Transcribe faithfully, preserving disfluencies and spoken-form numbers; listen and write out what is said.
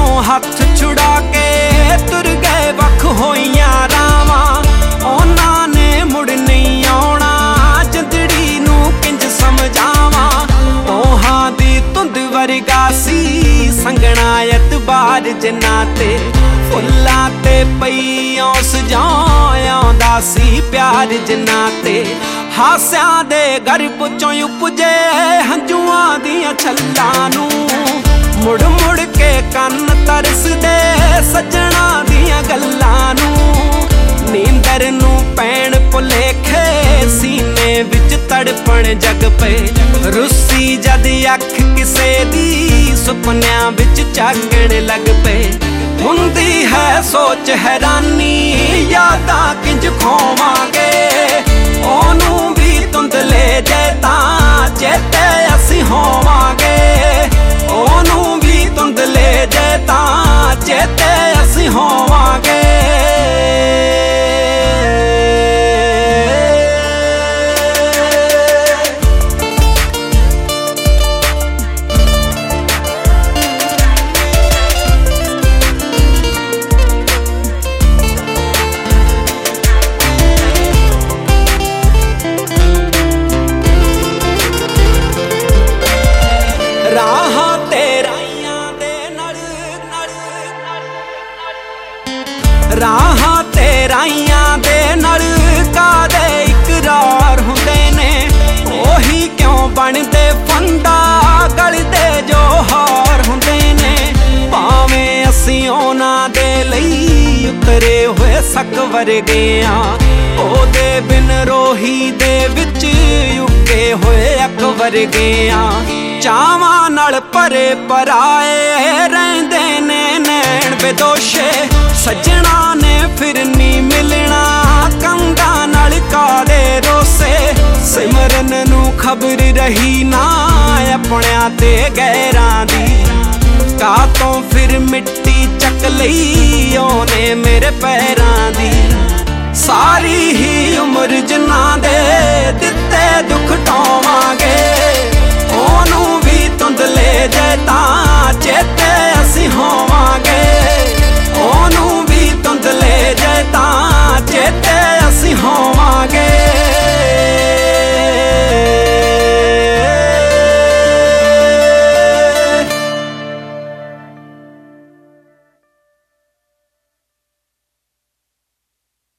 हथ छुड़ा के तुर गए वख होइयां रावां उन्हां ने मुड़ नहीं आउणा जिंदड़ी नूं किंज समझावां ओहां दी धुंद वर्गा सी संगना एतबार जिन्ना ते फुल्लां ते पई औस जांदा सी प्यार जिन्ना ते हास्यां दे गर्भ चों उपजे हंजुआं दियां छल्लां नूं मुड़ मुड़ के कन तरसदे सजना दियां गल्लां नूं नींदर नूं पैण भुलेखे सीने विच तड़पण जग पे रुस्सी जद अख किसे दी सुपनियां विच जागण लग पे हुंदी है सोच हैरानी यादां किंज खोवांगे ओनू भी धुंधले जे तां चेते असीं होवांगे ओनू भी धुंधले जे तां चेते असीं होवांगे राहां ते राइयां दे नल कादे इकरार हुंदे ने ओही क्यों बनदे फंदा गलदे जो हार हुंदे ने भावें असीं उन्हां दे लई उतरे होए सक वर्गे आ ओदे बिन रोही दे विच उगे होए अक वर्गे आ चावां नाल भरे पराए रहिंदे ने नैण बेदोशे सजना ने फिर नी मिलना कंधा नाल काले रोसे सिमरन नू खबर रही ना अपनियां ते गैरां दी कातों फिर मिट्टी चक लई ओने मेरे पैरां दी सारी ही उम्र जिन्हां दे दित्ते दुख ढोवांगे